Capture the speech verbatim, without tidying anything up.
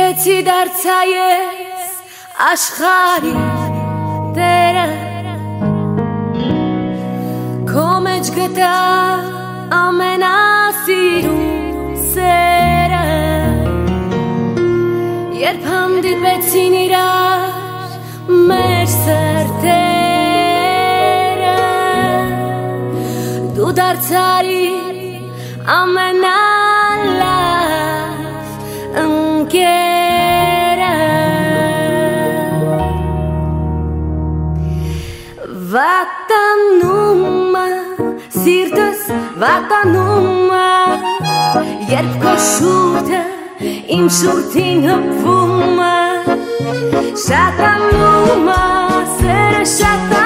Գիտեցի դարձա ես աշխարհի տերը Քո մեջ գտա ամենասիրուն սերը Երբ հանդիպեցին իրար մեր սրտերը Դու դարձար իմ ամենալավ ընկերը Վատանում է, սիրտս վատանում է Երբ քո շուրթը իմ շուրթին հպվում է Շատանում է, սերը շատանում